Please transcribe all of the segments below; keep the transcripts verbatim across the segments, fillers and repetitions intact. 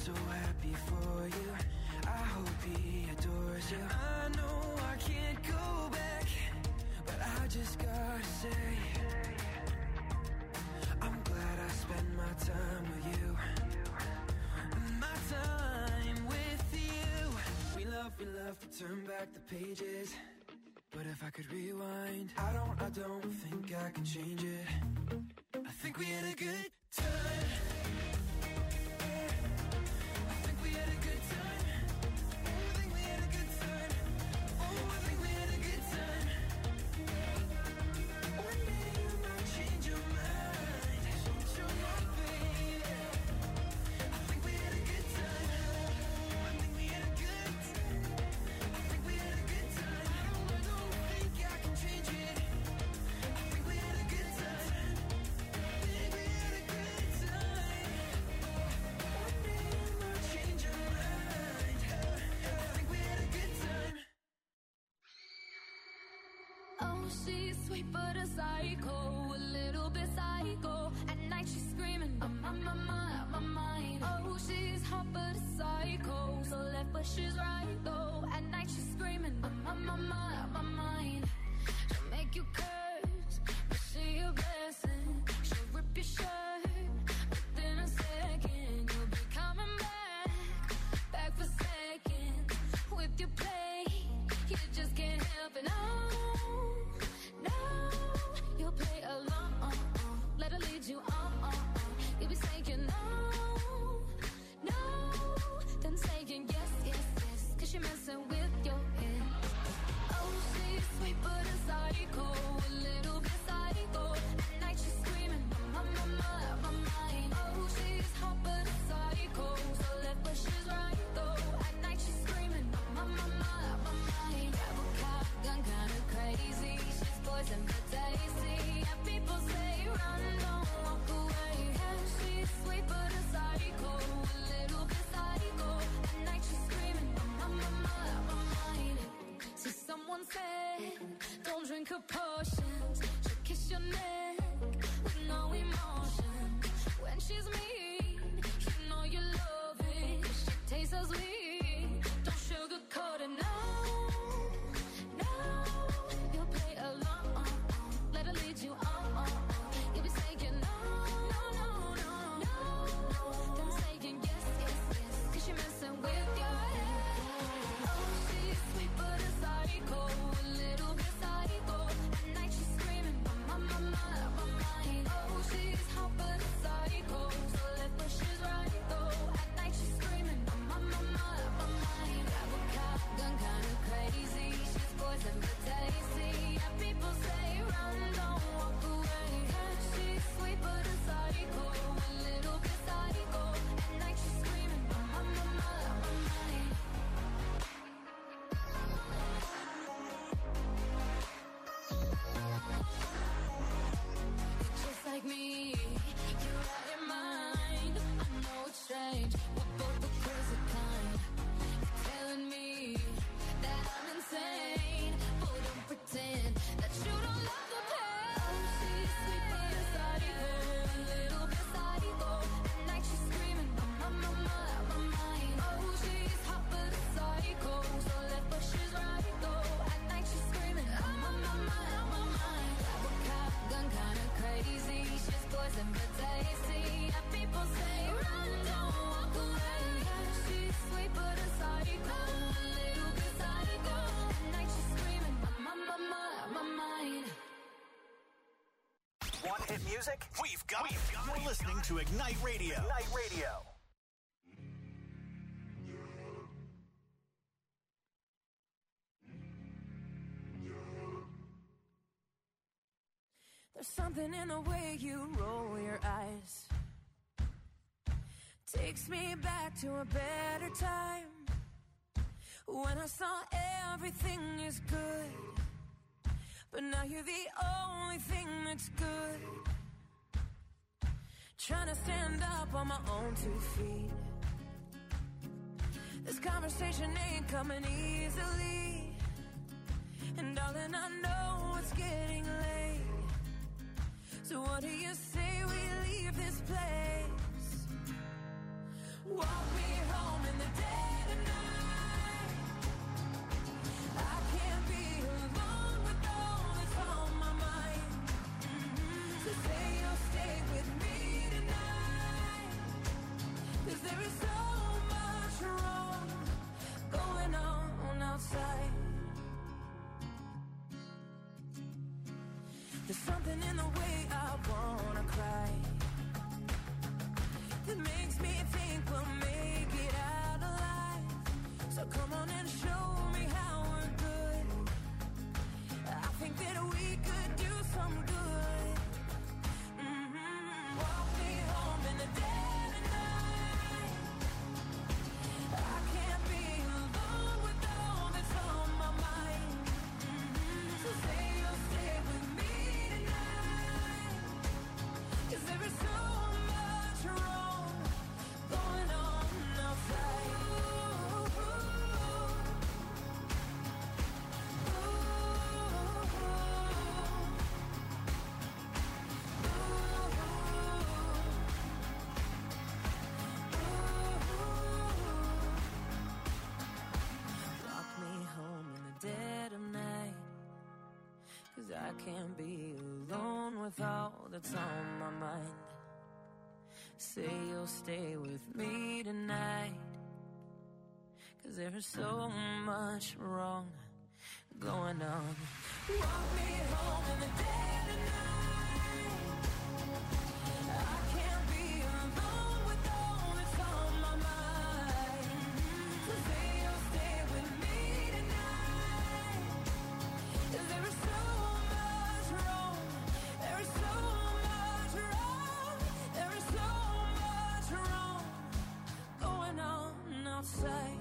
so happy for you. I hope he adores you. I know I can't go back, but I just gotta say, I'm glad I spent my time with you. My time with you. We love, we love to turn back the pages, but if I could rewind, I don't, I don't think I can change it. I think we had a good time. I think we had a good time. Oh, I think we had a good time. Oh, I think we had a good time. One day you might change your mind. Change your mind, baby. I think we had a good time. I think we had a good time. I think we had a good time. I don't, I don't think I can change it. I think we had a good time. I think we had a good time. One day you might change your mind. I think we had a good time. Oh, she's sweet but a psycho, a little bit psycho. At night she's screaming, I'm on my mind, my mind. Oh, she's hot but a psycho, so left but she's right though. At night she's screaming, I'm on my mind, my mind. She'll make you curse, but she a blessing. She'll rip your shirt, within a second you'll be coming back, back for seconds. With your play, you just can't help it. No, no, you'll play along. Let her lead you on. You'll be saying no, no, then saying yes, yes, yes, cause you're messing with your head. Oh, she's sweet but a psycho, a little bit psycho. At night she's screaming, my, my, my, my mind. Oh, she's hot but a psycho, so left but she's right though. At night she's screaming, my, my, my, my mind. Grab a cop, gun kinda crazy. She's poison but tasty. And people say run, don't walk away. Yeah, she's sweet but a psycho, a little bit psycho. At night she's screaming, my, my, my, my mind. See, someone said, don't drink her potions. She'll kiss your neck with no emotion. When she's mean, you know you love it. She tastes so sweet, don't sugarcoat it. No, no, you'll play along. Let her lead you on. You'll be saying no, no, no, no, no, then saying yes, yes, yes, cause you're messing with your head. Oh, she's sweet but a psycho, a little bit psycho. At night she's screaming, my, my, my, my mind. Oh, she's hot but a psycho, so left but she's right though. At night she's screaming, my, my, my, my mind. Grab a cop, gun kinda crazy. She's poison but tasty. And people say run, don't walk away. Yeah, she's sweet but a psycho, a little bit psycho. At night she's screaming, my, my, my, my mind. You're just like me, you're out your mind. I know it's strange, we're both the crazy kind. You're telling me that I'm insane, but don't pretend that you don't love the pain. Oh, she's sweet but a psycho, a little bit psycho. At night she's screaming, my, my, my, my mind. Oh, she's hot but a psycho, so left but she's right though. At night she's screaming, my, my, my, my mind. Grab a cop, gun kinda crazy. She's poison but tasty. And people say run, don't walk away. Yeah, she's sweet but a psycho, a little bit psycho. At night she's screaming, my, my, my, my mind. Want hit music? We've got it. You're listening to Ignite Radio. Ignite Radio. There's something in the way you roll your eyes, takes me back to a better time, when I saw everything is good, but now you're the only thing that's good. Trying to stand up on my own two feet, this conversation ain't coming easily, and darling, I know it's getting late. So what do you say we leave this place? Walk me There's something in the way I wanna cry that makes me think we'll make it out alive. So come on and show me how we're good. I think that we could do some good. Mm-hmm. Walk me home in the dead of night. I can't be alone with all that's on my mind. Mm-hmm. So say you'll stay with me tonight. 'Cause there is so much wrong going on outside. Ooh, ooh, Walk me home in the dead of night. 'Cause I can't be alone with all that's on my mind. Say you'll stay with me tonight. 'Cause there is so much wrong going on. Walk me home in the dead of night. I can't be alone with all that's on my mind. So say you'll stay with me tonight. 'Cause there is so much wrong. There is so much wrong. There is so much wrong going on outside.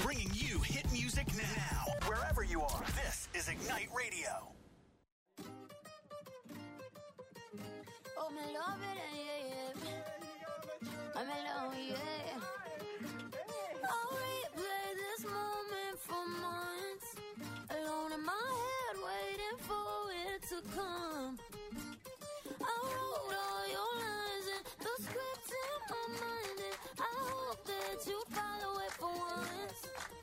Bringing you hit music now, wherever you are. This is Ignite Radio. Oh, me love it, yeah, yeah. I'm alone, yeah. I'll replay this moment for months. Alone in my head, waiting for it to come. I wrote all your lines and the script in my mind, and I hope that you follow it for once.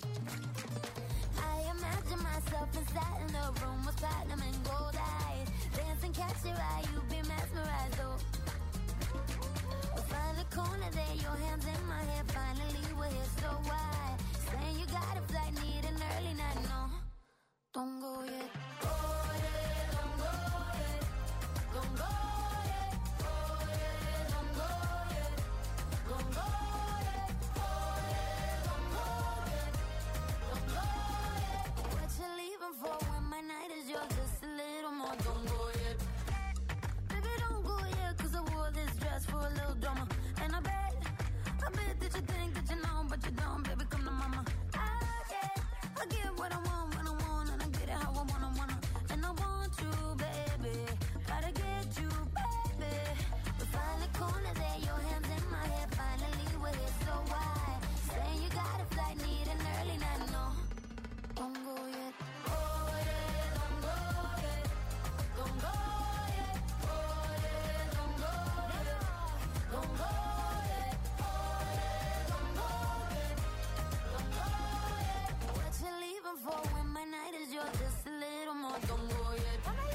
I imagine myself inside in the room with platinum and gold eyes. Dance and catch your eye, you be mesmerized, oh. We'll find a corner there, your hands in my hair. Finally we're here, so why? Saying you got a flight, need an early night, no. Don't go yet. Oh yeah, don't go yet. Don't go yet. Oh yeah, don't go yet. Don't go yet. Oh yeah, don't go yet. Don't go yet. What you leaving for when my night is yours? Just a little more. Don't go yet. Baby, don't go yet, 'cause I wore this dress for a little drama. And I bet, I bet that you think that you know, but you don't. Baby, come to mama. I get, I get what I want when I want, and I get it how I wanna, wanna. And I want you, baby. Gotta get you, baby. We find a corner there, your hands in my hair. Finally we're here, so why? Saying you got a flight, need an early night, no. Don't go yet. Oh yeah, don't go yet. Don't go yet. Oh yeah, don't go yet. Don't go yet. Oh yeah, don't go yet. Don't go yet. What you leaving for when my night is yours? Just a little more. Don't go yet. La la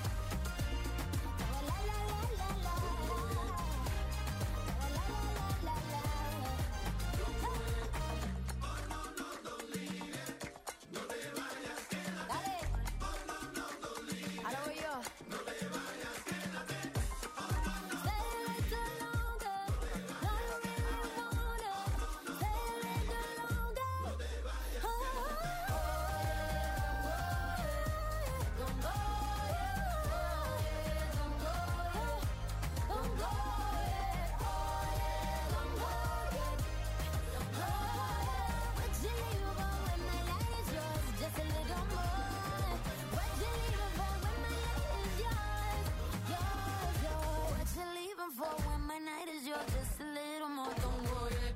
la la la la. La la la la la la. Dale. Ahora voy yo. Stay a little longer. Don't you really wanna? Stay a little longer. Oh, don't go yet. Don't go yet. Don't go yet. Oh yeah, don't go yet. Don't go yet. What you leaving for when my night is yours? Just a little more. What you leaving for when my night is yours? Yours, yours. What you leaving for when my night is yours? Just a little more. Don't go yet.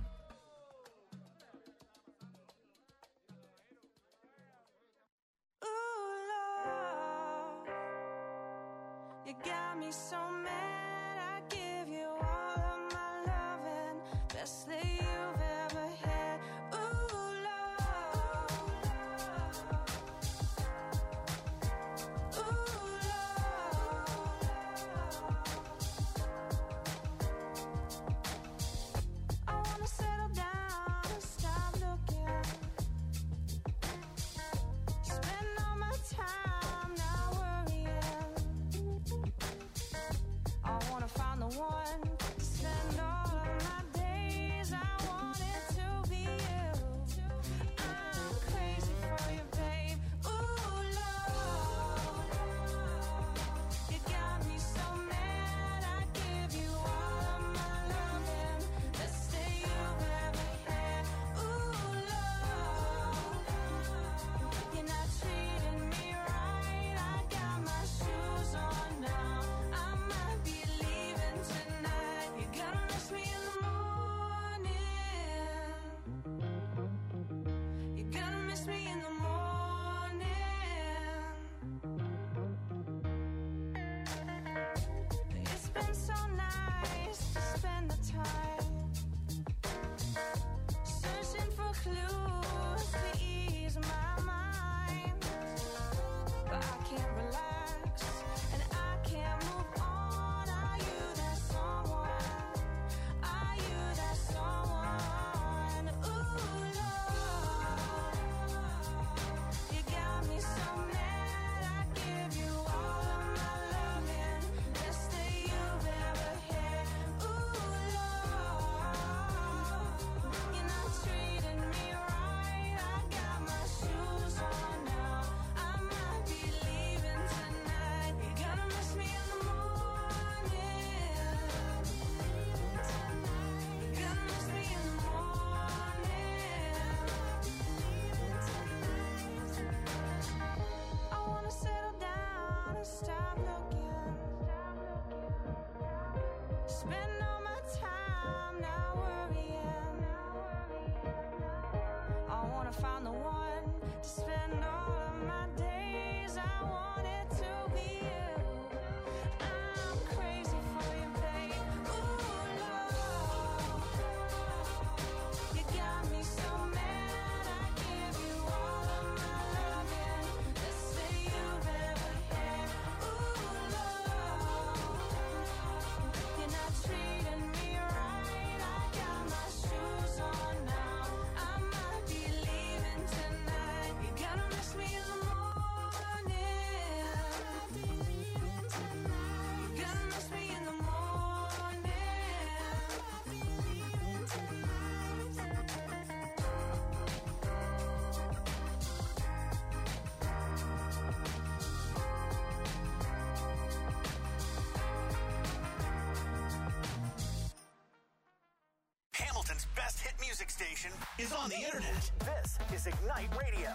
Ooh, love, you got me so mad. I give you all of my loving, best that you've ever had. Ooh, love, ooh, love. I wanna settle down and stop looking. Spend all my time not worrying. I wanna find the one to spend all of my days. I wanna best hit music station is on the internet. This is Ignite Radio.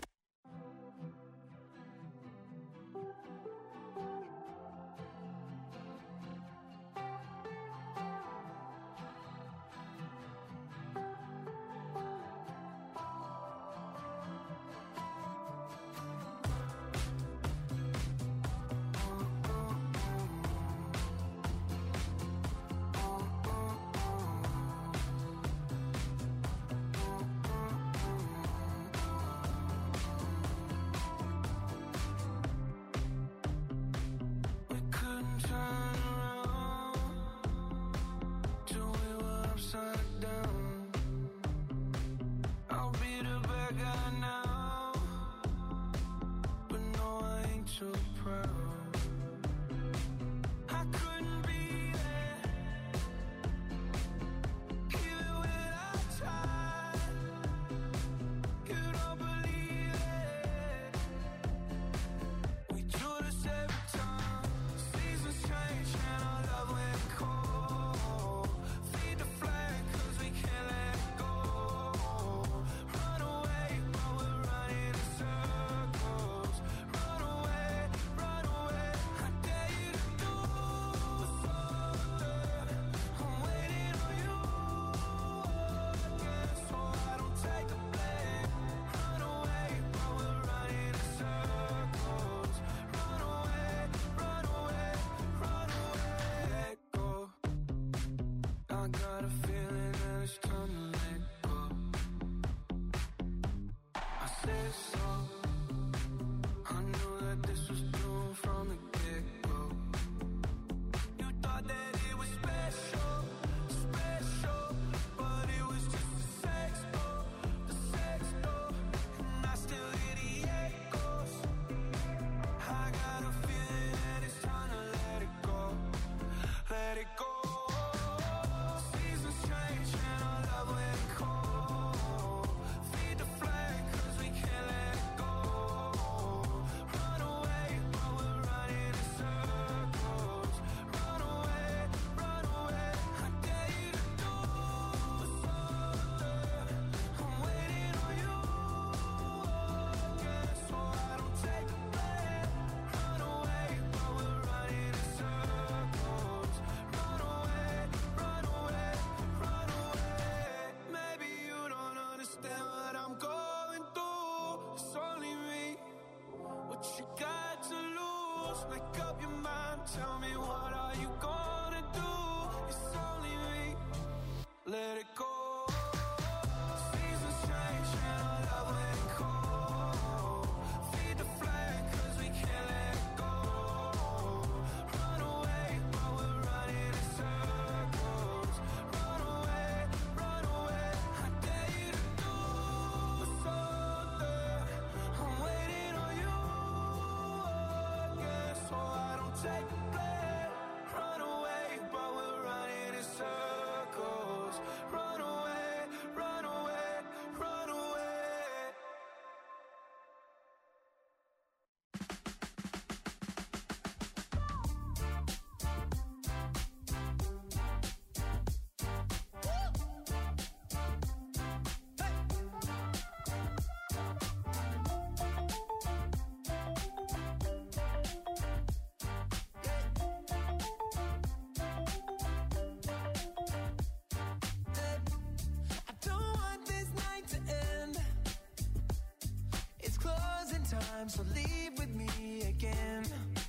Time, so leave with me again.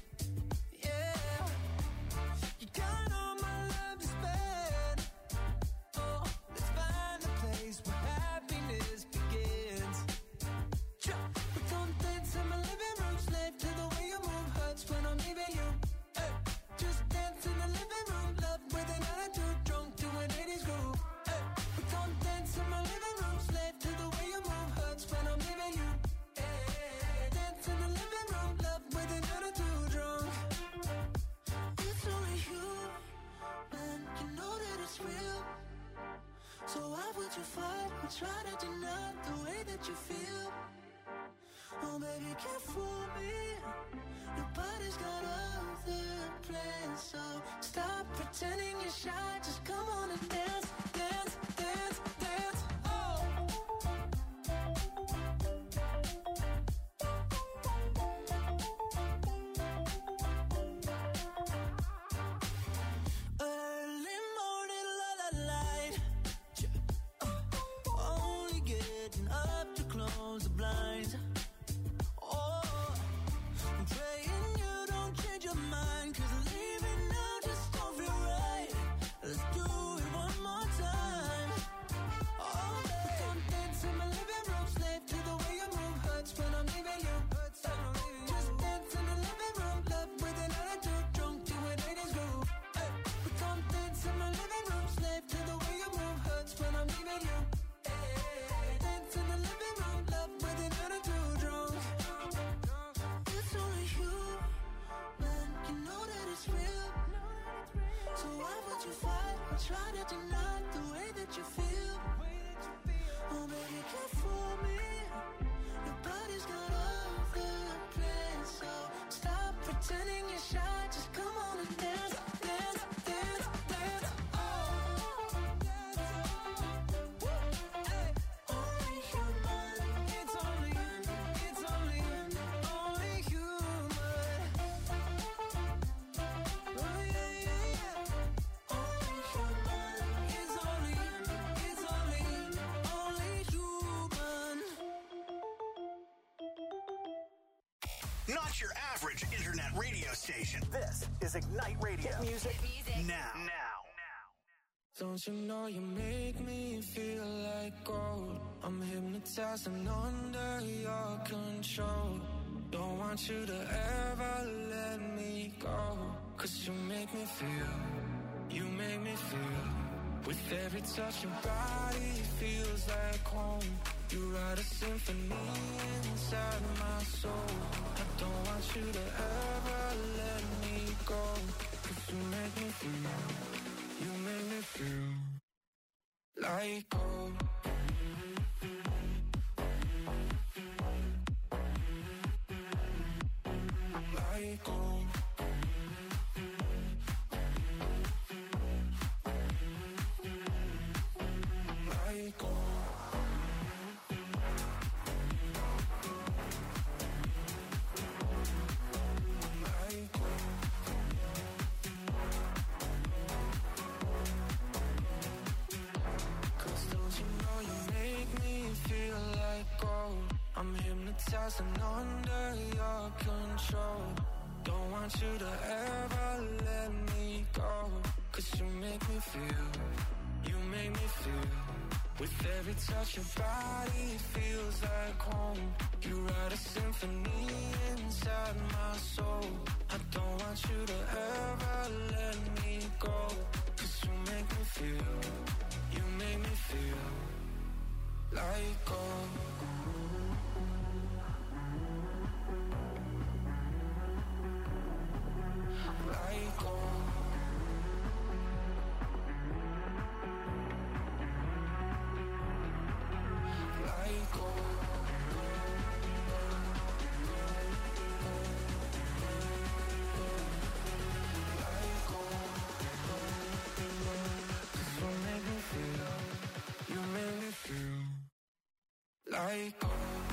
Yeah, you got all my love to spend. Oh, let's find a place where happiness begins. We don't dance in my living room, slave to the way you move. Hurts when I'm leaving you. Hey, just dance in the living room, love with an attitude, drunk to an eighties groove. Hey, we don't dance in my living room, slave to the way you move. Hurts when I'm leaving you. In the living room, love with an attitude drunk. It's only human, you know that it's real. So why would you fight or try to deny the way that you feel? Oh baby, can't fool me. Your body's got other plans, so stop pretending you're shy. Just come on and dance, dance, dance, try to deny the way that you feel. Oh, baby, care for me. Your body's got all the plans, so stop pretending you're shy. Just come on and dance, dance, dance, dance. Oh, hey, only human. It's only, it's only, only human. Oh yeah, yeah, yeah. Only human. It's only, it's only, only human. Not your average internet radio station. This is Ignite Radio. Hit music, now. Now. Don't you know you make me feel like gold? I'm hypnotized and under your control. Don't want you to ever let me go. Cause you make me feel, you make me feel. With every touch your body feels like home. You write a symphony inside my soul. I don't want you to ever let me go. Cause you make me feel, you make me feel like gold. Like gold. Like gold. Like gold. Cause don't you know you make me feel like gold? I'm hypnotized and under your control. Don't want you to ever let me go. Cause you make me feel, you make me feel. With every touch your body feels like home. You write a symphony inside my soul. I don't want you to ever let me go. Cause you make me feel, you make me feel like gold. Like gold. Like gold. Like gold. Cause you make me feel, you make me feel like gold.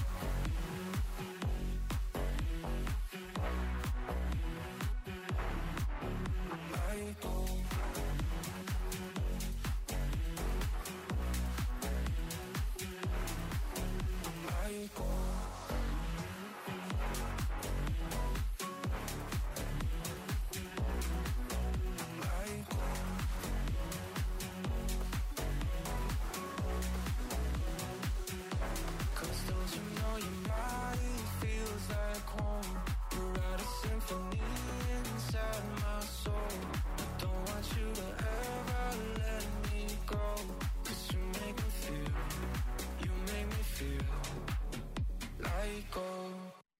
Like gold. Like gold. Like gold. Cause don't you know your body feels like home? You write a symphony inside my soul. I don't want you to ever let me go. Cause you make me feel, you make me feel like gold.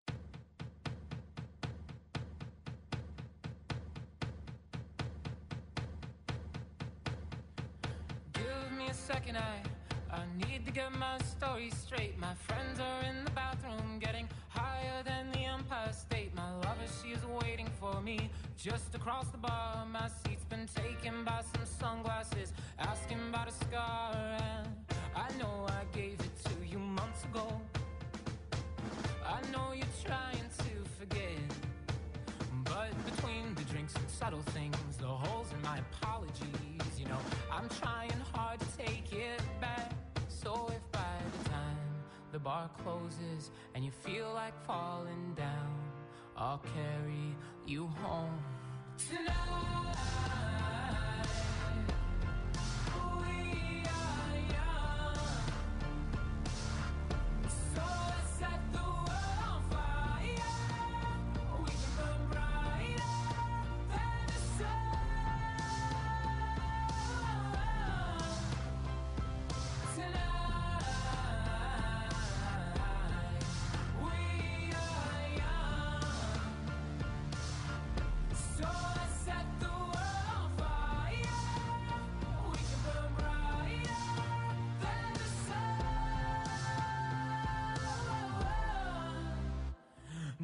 Give me a second, I I need to get my story straight. My friends are in the bathroom getting higher than the Empire State. My lover, she is waiting for me just across the bar. My seat's been taken by some sunglasses, asking about a scar. And I know I gave it to you months ago. I know you're trying to forget, but between the drinks and subtle things, the holes in my apologies, you know, I'm trying hard to take it back. So if by the time the bar closes and you feel like falling down, I'll carry you home tonight. We are young, so let's set the world on fire. We can burn brighter than the sun. Tonight, we are young, so let's set the world on fire.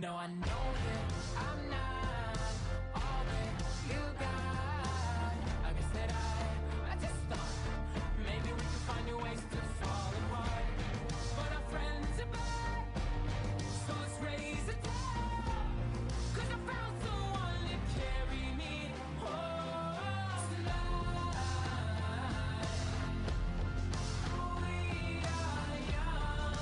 No, I know that I'm not all that you got. I guess that I, I just thought maybe we could find new ways to fall apart. But our friends are back, so let's raise a toast. 'Cause I found someone to carry me home tonight. We are young,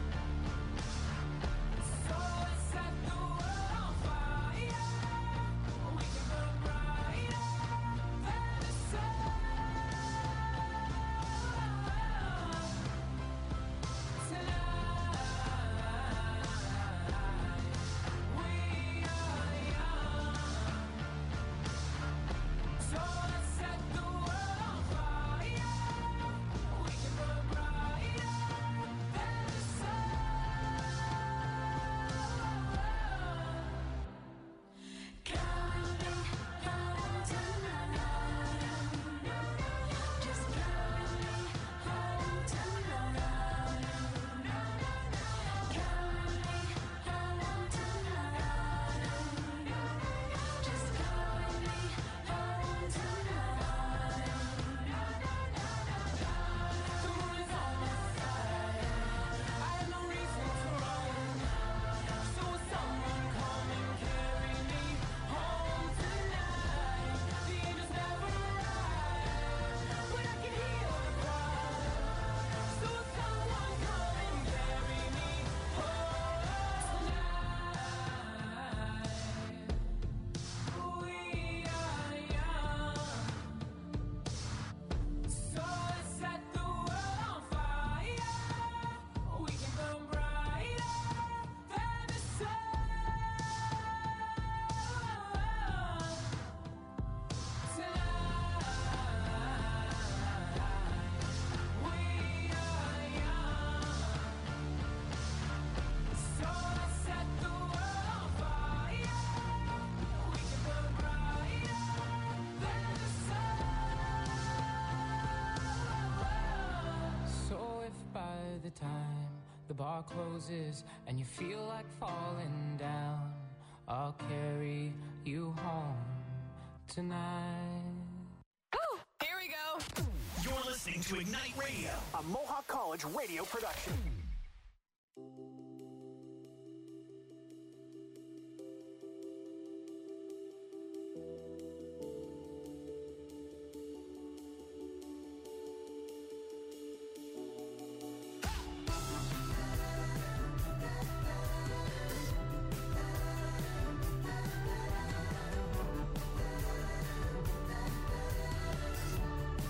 so let's set the world on fire. We can burn brighter than the sun tonight. We are young, so let's set the world on fire. We can burn brighter than the sun. Counting, counting tonight. Just counting, counting tonight. Counting, counting tonight. Just counting, counting tonight. The moon is on my side. I have no reason to run. So will someone come and carry me home tonight? The angels never arrive, but I can hear the cry. So will someone come and carry me home tonight? We are young, so let's set the world on fire. We can burn brighter than the sun tonight. We are young, so let's set the world on fire. We can burn brighter than the sun. So if by the time the bar closes and you feel like falling down, I'll carry you home tonight. Here we go. You're listening to Ignite Radio, a Mohawk College radio production.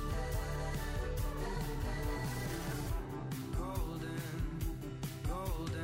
Golden, golden.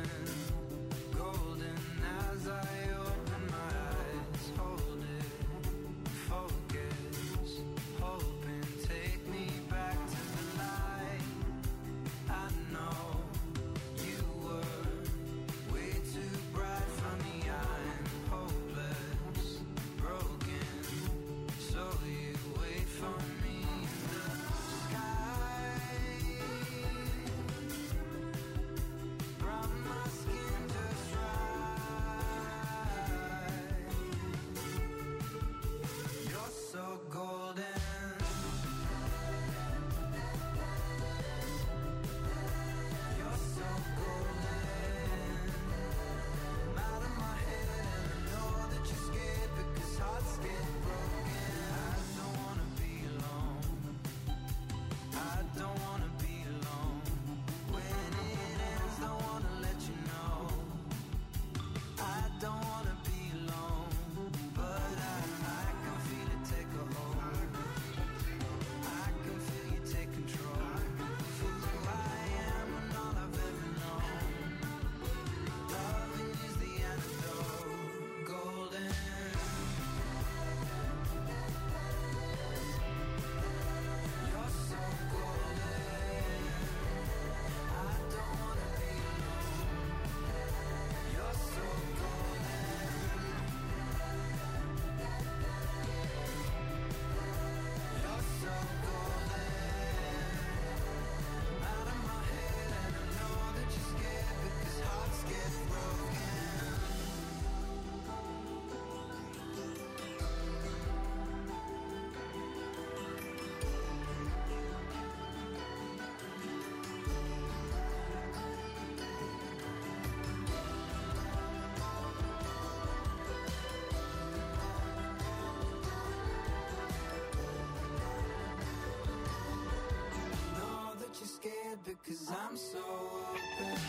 because I'm so open.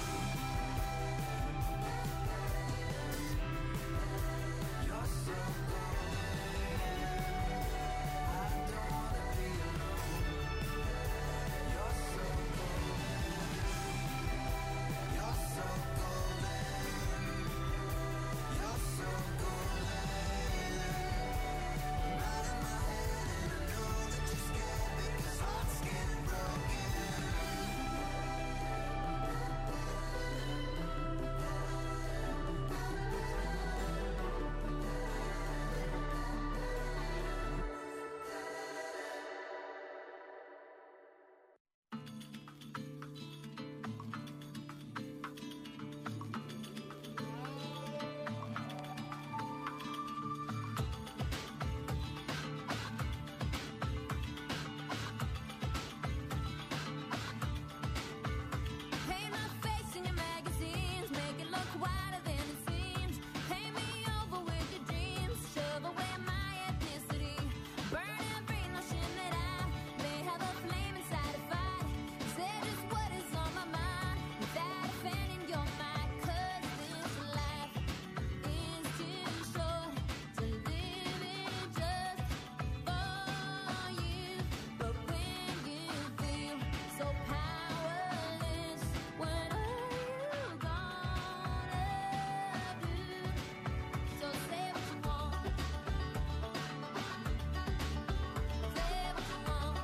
You're so Paint my face in your magazines, make it look whiter than it seems. Paint me over with your dreams, shove away my ethnicity. Burn every notion that I may have a flame inside a fight. Say just what is on my mind without offending your mind. 'Cause this life is too short to live it just for you. But when you feel so powerless, what are you gonna do? So say what you want. Say what you want.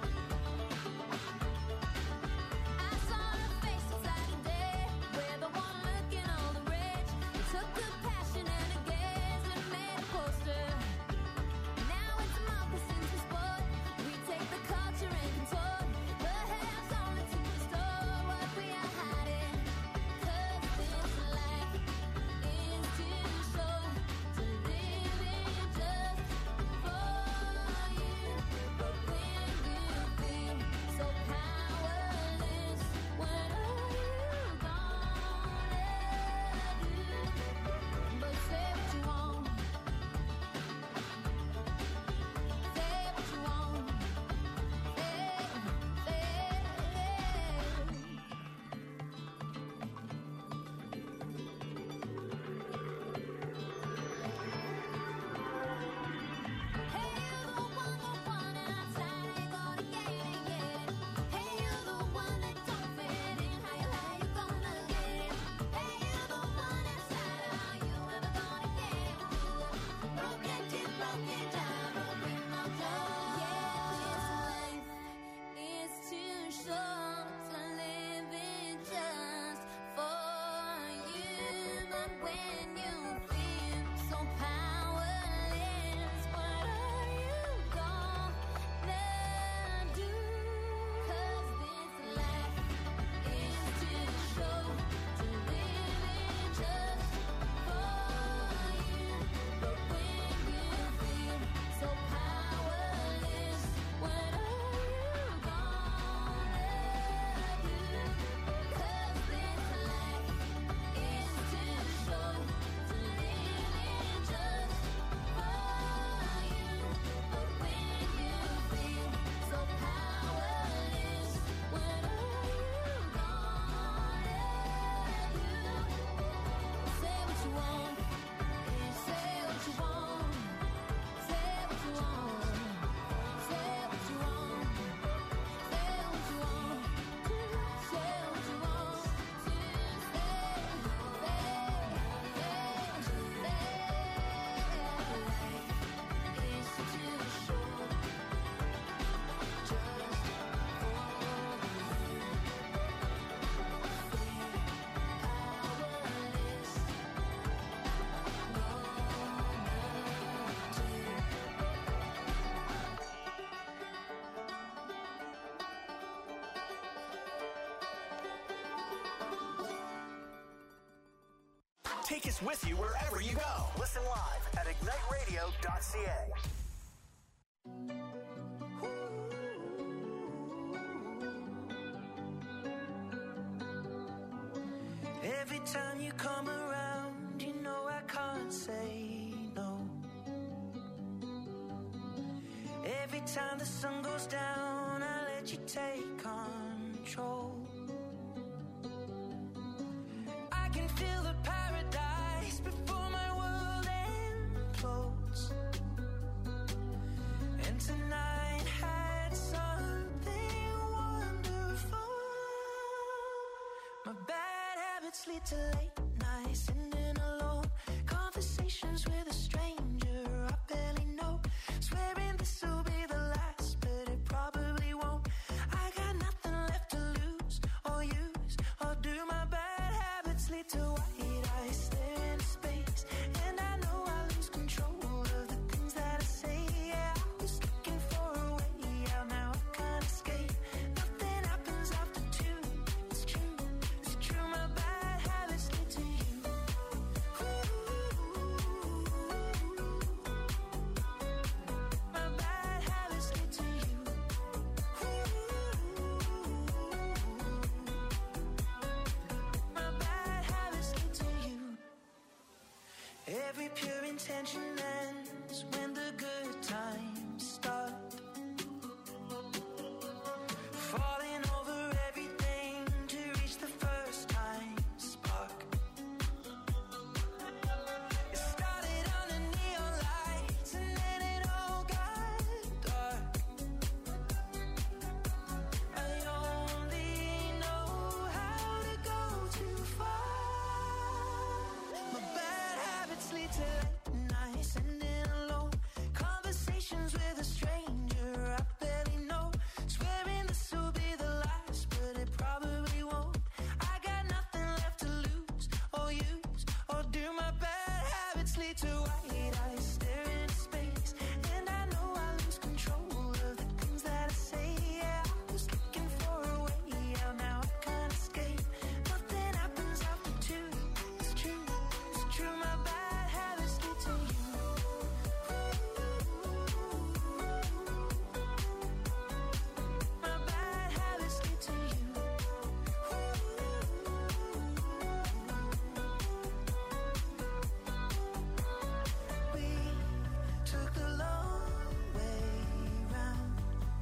I saw her face inside a day where the one looking all the rage. It took good passion and a gaze and made a poster. Now it's democracy to sport. We take the culture and contort. Perhaps only to restore what we are hiding. 'Cause this life is too short to live it just for you. But when you feel so powerless, what are you gonna do? But say what you want. Say what you want. Say, say. Hey, you're the one, the one outside, ain't gonna get it, get it. Hey, you're the one that don't fit in, how you, how you gonna get it? Hey, you're the one outside, are you ever gonna get it? Broken teeth, broken down, broken no joy. Yeah, this life is too short to live it just for you. But when you feel so powerless, what are you gonna do? 'Cause this life is too short to live it just for you. But when you feel so powerless, what are you gonna do? 'Cause this life is too short to live it just for you. But when you feel so powerless, what are you gonna do? Say what you want. Say what you want. Say what you want. Say what you want. Say what you want. Say what you want to say. Say, say, say. Life is too short just for you. Take us with you wherever you go. Listen live at ignite radio dot c a. Every time you come around, you know I can't say no. Every time the sun goes down, I let you take control. My bad habits lead to late nights, sitting alone, conversations with a stranger I barely know, swearing this will be the last, but it probably won't. I got nothing left to lose or use or do. My bad habits lead to white eyes, stare into space, and I know I lose control of the things that I say. Yeah, I was looking for a way out, now I can't escape. Nothing happens after two. It's true, it's true. My bad habits lead to you. Ooh. My bad habits lead to you. Ooh. My bad habits lead to you. Every pure intention ends when the good times start. Falling over everything to reach the first time spark. It started under neon lights and then it all got dark. I only know how to go too far. My bad habits lead to late nights, sitting alone, conversations with a stranger I barely know, swearing this will be the last, but it probably won't. I got nothing left to lose or use or do. My bad habits lead to white eyes, stare into space, and I know I lose control of the things that I say. Yeah, I was looking for a way out, now I can't escape. Nothing happens after two. It's true, it's true. My bad habits lead to you. My bad habits lead to you. We took the long way round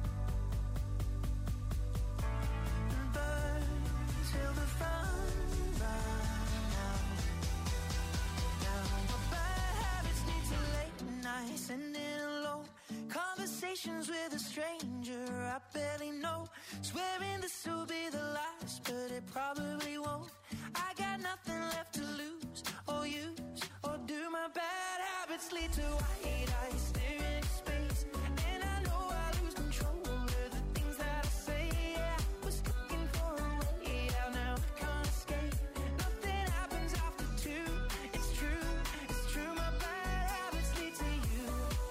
and burned till the fun ran out. Now my bad habits lead to late nights, sitting alone, conversations with a stranger I barely know, swearing this will be the last, but it probably won't. I got nothing left to lose or use or do. My bad habits lead to white eyes, stare into space, and I know I lose control of the things that I say. Yeah, I was looking for a way out, now I can't escape. Nothing happens after two. It's true, it's true. My bad habits lead to you.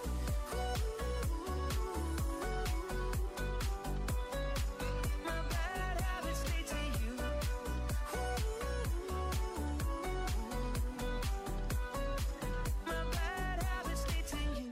My bad habits lead to you. My bad habits lead to you.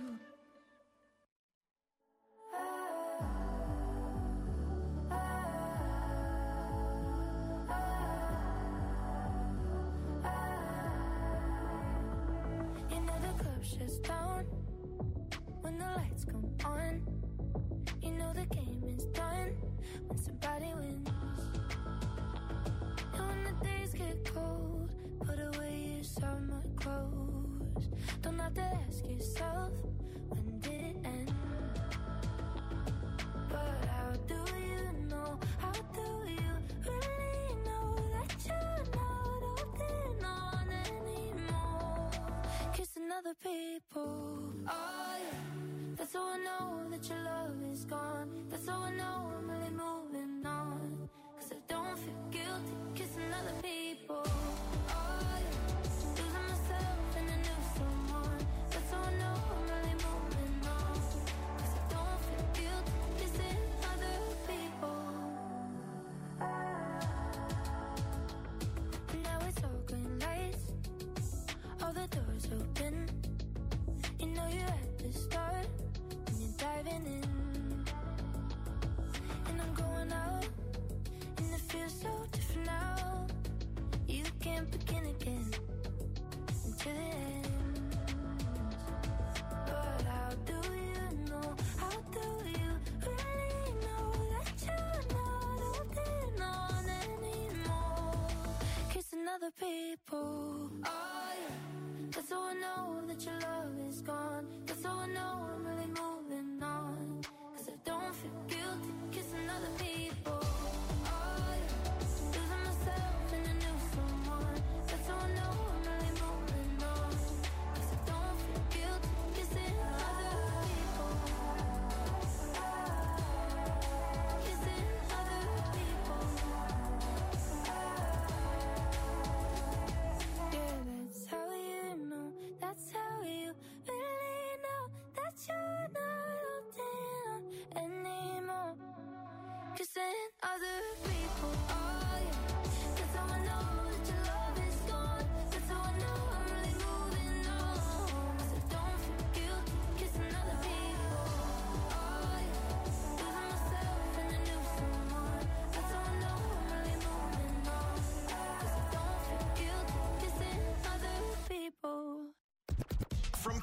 You know the club shuts down when the lights come on. You know the game is done when somebody wins. And when the days get cold, put away your summer clothes. Don't have to ask yourself, when did it end? But how do you know, how do you really know that you're not holding on anymore? Kissing other people. Oh yeah, that's how I know that your love is gone. That's how I know I'm really moving on. Cause I don't feel guilty kissing other people. Oh yeah, losing myself in a new someone. That's how I know I'm really moving on. Cause I don't feel guilty kissing other people. And now it's all green lights, all the doors open. You know you're at the start when you're diving in. And I'm going out, and it feels so different now. You can't begin again until it ends. But how do you know, how do you really know that you're not holding on anymore? Kissing other people. Oh yeah, that's how I know that your love is gone. That's how I know I'm really moving on. Cause I don't feel guilty kissing other people. Oh yeah, losing myself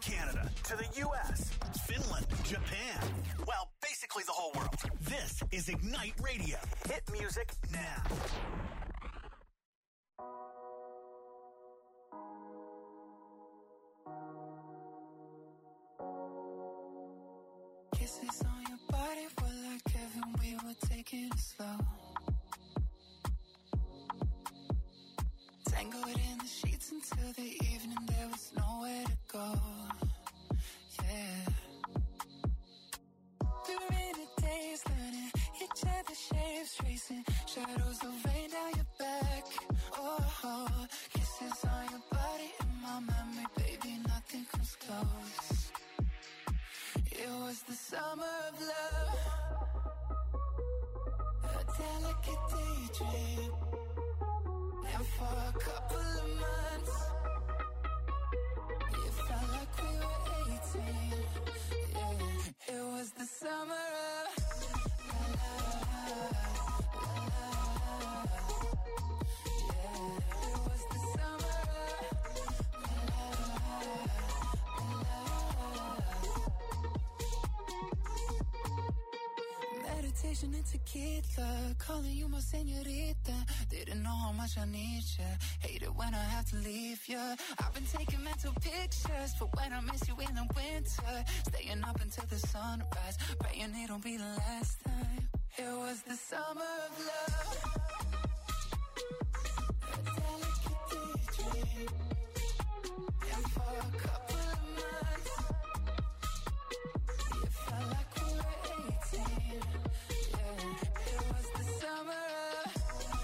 Canada to the U S, Finland, Japan. Well, basically the whole world. This is Ignite Radio. Hit music now. Kisses on your body were like heaven, we were taking it slow. Tangled in the sheets until the evening, there was nowhere to go. Yeah. We were in a daze, learning each other's shapes, tracing shadows of rain down your back. Oh, oh, kisses on your body in my memory, baby, nothing comes close. It was the summer of love, a delicate daydream. And for a couple of months, it felt like we were eighteen. Yeah, it was the summer of la la la la. Yeah, it was the summer of la la la. Meditation and tequila, calling you my señorita. Didn't know how much I need ya. Hate it when I have to leave ya. I've been taking mental pictures for when I miss you in the winter. Staying up until the sunrise, praying it don't be the last time. It was the summer of love, a delicate daydream. And for a couple of months, it felt like we were eighteen. Yeah, it was the summer of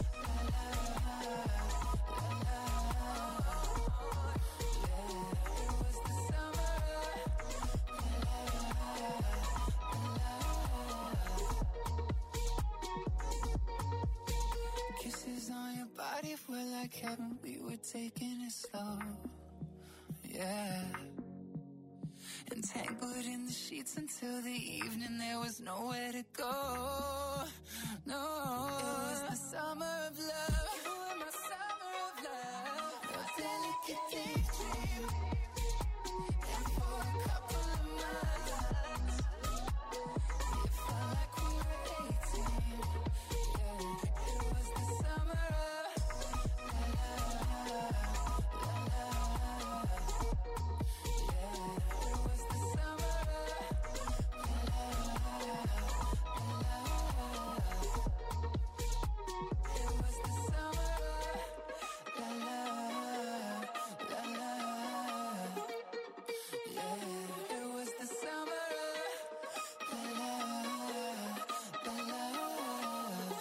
on your body were like heaven, we were taking it slow. Yeah. Entangled in the sheets until the evening, there was nowhere to go. No. It was the summer of love. You were my summer of love. A delicate daydream. And for a couple of months, it felt like we were eighteen. Yeah, it was the summer of la la la la. Yeah, it was the summer of la la la la. It was the summer of la la la la. Yeah, it was the summer of la la la.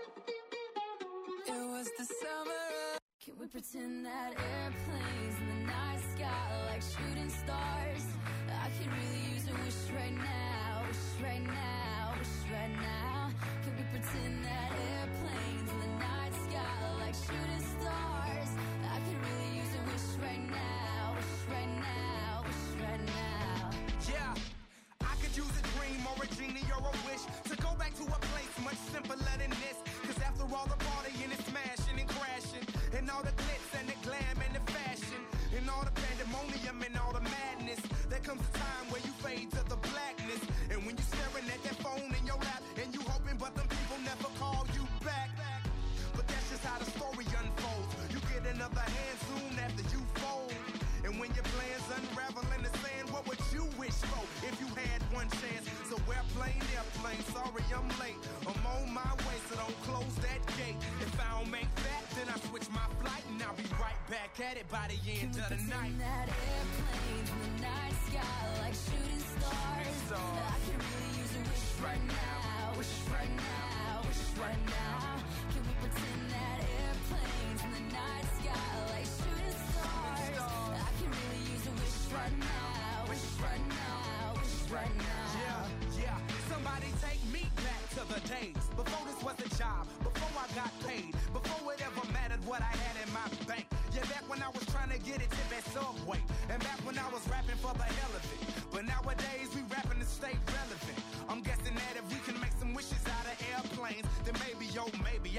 It was the summer of. Can we pretend that airplanes in the night sky are like shooting stars? I could really use a wish right now, wish right now, wish right now. Can we pretend that airplanes in the night sky are like shooting stars? I could really use a wish right now, wish right now, wish right now. Yeah, I could use a dream or a genie or a wish to go back to a place much simpler than this. Cause after all the partying and smashing and crashing, and all the glitz and the glam and the fashion, and all the pandemonium and all the madness, there comes a time where you fade to the blackness. And when you're staring at that phone in your lap, and you hoping but them people never call you back. But that's just how the story unfolds. You get another hand soon after you fold. And when your plans unravel in the sand, what would you wish for if you had one chance? So airplane, airplane, sorry I'm late. I'm on my way, so don't close that gate. If I don't make that, then I switch my flight, and I'll be right back at it by the end of the night. Can we pretend that airplanes in the night sky are like shooting stars? stars. I could really use a wish right now, wish right now, wish right now. Can we pretend that airplanes in the night sky are like shooting stars? I could really use a wish right now, wish right now, wish right now. Yeah, yeah. Somebody take me back to the days before this was a job, before I got paid, before it ever mattered what I had in my bank. Yeah, back when I was trying to get it to that Subway, and back when I was rapping for the hell of it. But nowadays we rapping to stay relevant. I'm guessing that if we can make some wishes out of airplanes, then maybe, oh maybe I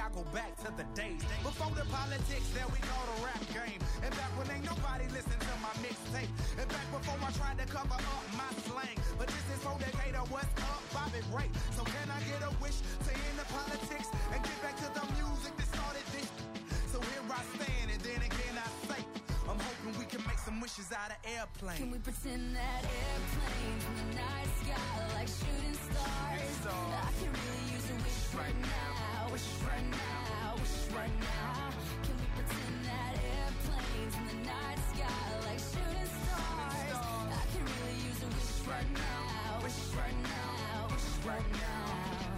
I go back to the days before the politics that we call the rap game. And back when ain't nobody listened to my mixtape. And back before I tried to cover up my slang. But this is for Decatur, what's up, Bobby Ray. So can I get a wish to end the politics and get back to the music that started this? So here I stand, and then again I say, I'm hoping we can make some wishes out of airplanes. Can we pretend that airplanes in the night sky like shooting stars? I can really use a wish right now, wish right now, wish right now. Can we pretend that airplanes in the night sky like shooting stars? I can really use a wish right now, wish right now, wish right now.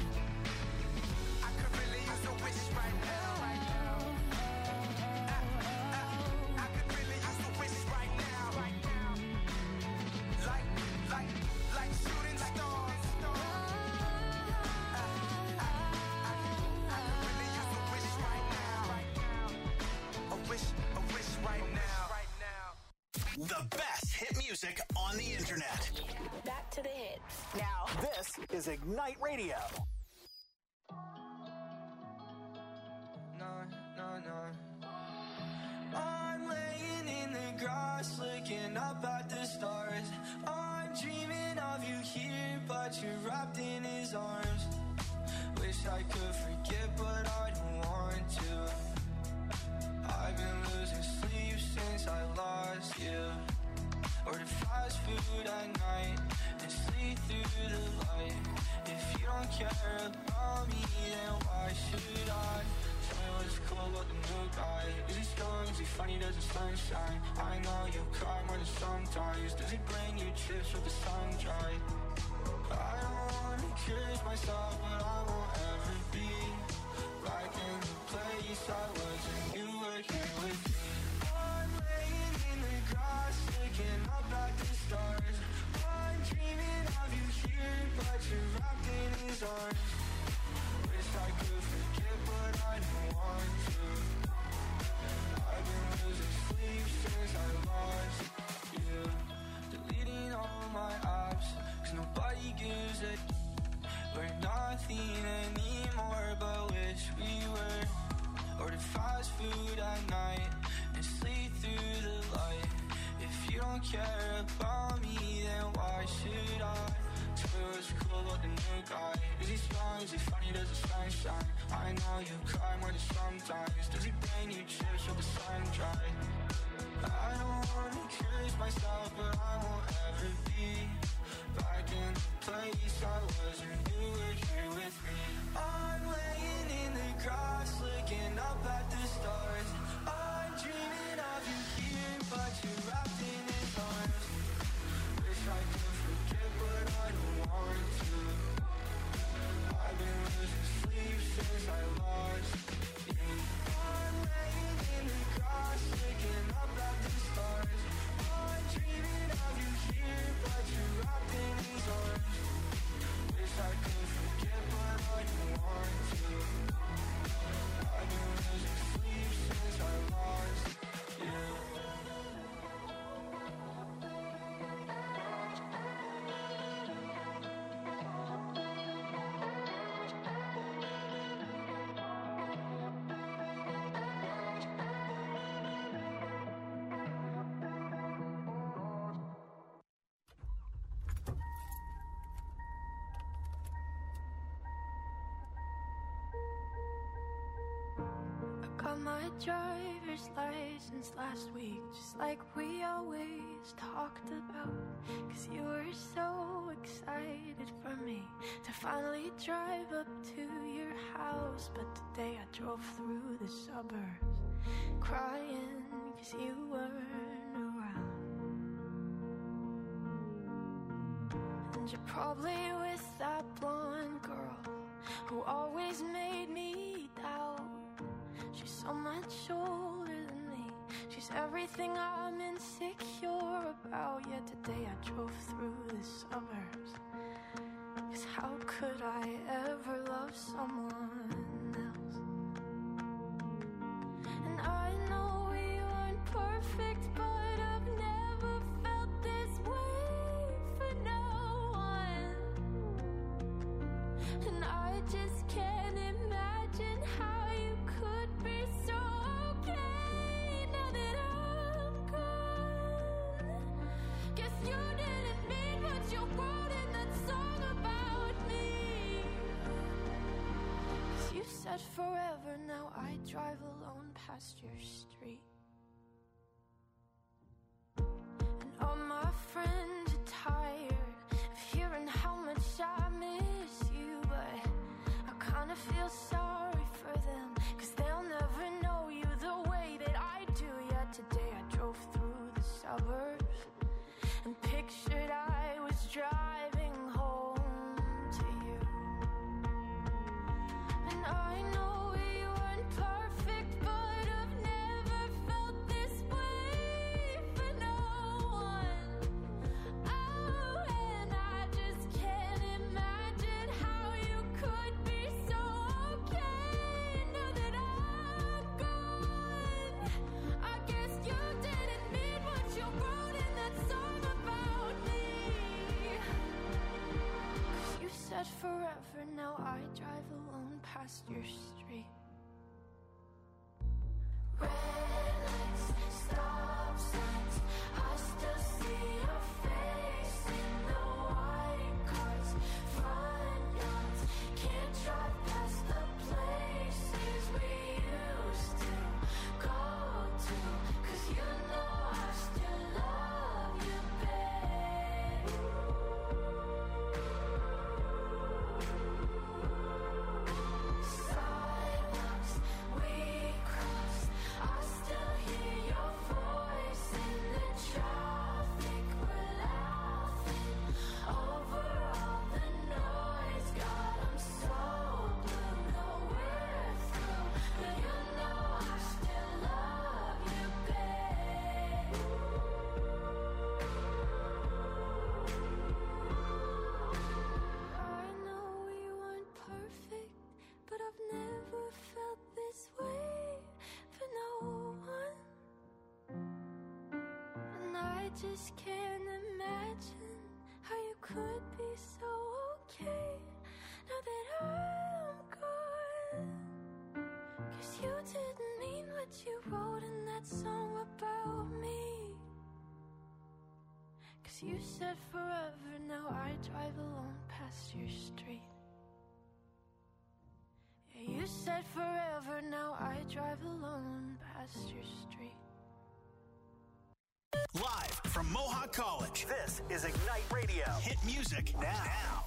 I could really use a wish right now. The best hit music on the internet. Back to the hits. Now, this is Ignite Radio. No, no, no. I'm laying in the grass, looking up at the stars. I'm dreaming of you here, but you're wrapped in his arms. Wish I could forget, but I don't want to. I've been losing sleep since I lost you. Order fast food at night and sleep through the light. If you don't care about me, then why should I? Tell me what's cool about the new guy. Is he strong? Is he funny? Does the sunshine? I know you cry more than sometimes. Does he bring you chips with the sun dry? I don't wanna curse myself, but I won't ever be back in the place I was when you were here with me. I'm laying in the grass, looking up at the stars. I'm dreaming of you here, but you're wrapped in his arms. Wish I could forget, but I don't want to. I've been losing sleep since I lost you. Deleting all my apps, cause nobody gives a d- We're nothing anymore, but wish we were. Order fast food at night and sleep through the light. If you don't care about me, then why should I? Tell me what's cool about the new guy. Is he strong? Is he funny? Does the sun shine? I know you cry more than sometimes. Does he bring you chips with the sun dry? I don't wanna curse myself, but I won't ever be back in the place I was when you were here with me. I'm laying in the grass, looking up at the stars. I'm dreaming of you here, but you're wrapped in his arms. Wish I could forget, but I don't want to. I've been losing sleep since I lost you. I'm laying in the grass, looking up at the stars. I'm dreaming of you here, but you're wrapped in his arms. Wish I could forget, but I don't want to. I've been losing sleep since I lost you. Got my driver's license last week, just like we always talked about. Cause you were so excited for me to finally drive up to your house. But today I drove through the suburbs crying cause you weren't around. And you're probably with that blonde girl who always made me doubt. She's so much older than me. She's everything I'm insecure about. Yet today I drove through the suburbs. Cause how could I ever love someone else? And I know we aren't perfect, but I've never felt this way for no one. And I just can't imagine how you said forever, now I drive alone past your street. And all my friends are tired of hearing how much I miss you, but I kinda feel sorry for them, 'cause they'll never know you the way that I do. Yeah, today I drove through the suburbs and pictured I was driving home to you. And I know we weren't perfect, but I've never felt this way for no one. Oh, and I just can't imagine how you could be so okay now that I'm gone. I guess you didn't mean what you wrote in that song about me. 'Cause you said forever, now I drive alone past your street. Red lights, stop signs, I still see your face in the white cars, front yards. Can't drive past the places we used to go to, 'cause you know I still love you, babe. Sidewalks we cross, I still hear your voice in the traffic. We're laughing over all the noise. God, I'm so blue, no we're through, but you know I still love you, babe. I know we weren't perfect, but I've never felt this way for no one. And I just can't imagine how you could be so okay now that I'm gone. 'Cause you didn't mean what you wrote in that song about me. 'Cause you said forever, now I drive alone past your street. Yeah, you said forever, now I drive alone past your street. Live from Mohawk College, this is Ignite Radio. Hit music now.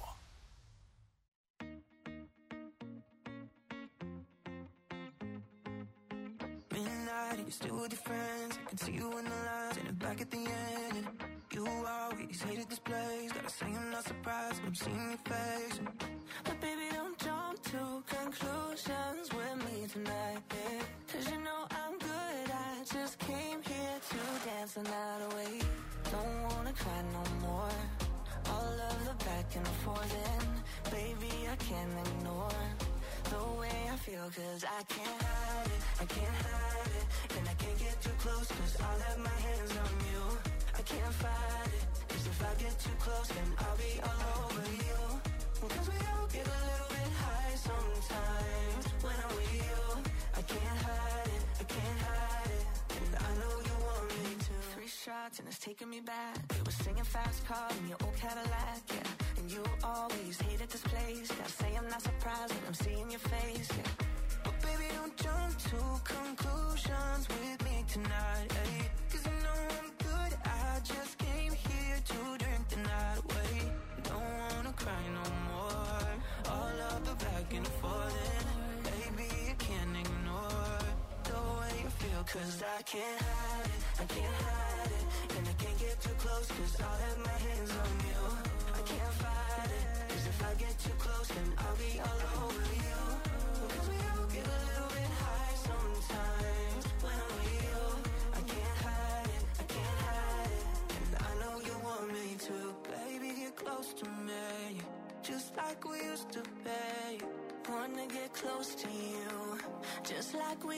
Midnight, you're still with your friends. I can see you in the lines and back at the end. You always hated this place. Gotta say I'm not surprised when I'm seeing your face. But baby, don't jump to conclusions with me tonight, yeah. 'Cause you know I'm good, I just came here to dance the night away. Don't wanna cry no more. All of the back and forth, and baby, I can't ignore the way I feel, 'cause I can't hide it, I can't hide it. And I can't get too close, 'cause I'll have my hands on you. I can't fight it, 'cause if I get too close, then I'll be all over you. 'Cause we all get a little bit high sometimes when I'm with you. I can't hide it, I can't hide it. And I know you want me to. Three shots and it's taking me back. It was singing fast car in your old Cadillac, yeah. And you always hated this place. Gotta say I'm not surprised when I'm seeing your face, yeah. But baby, don't jump to conclusions with me tonight, ay. 'Cause you know I'm good, I just came here to drink the night away. Don't wanna cry no more. All of the back and forth, and baby, I can't ignore the way you feel, 'cause I can't hide it, I can't hide it. And I can't get too close, 'cause I'll have my hands on you. I can't fight it, 'cause if I get too close, then I'll be all over you. 'Cause we all get a little bit high sometimes when I'm with you. I can't hide it, I can't hide it. And I know you want me to. Baby, get close to me, just like we used to be. Wanna get close to you, just like we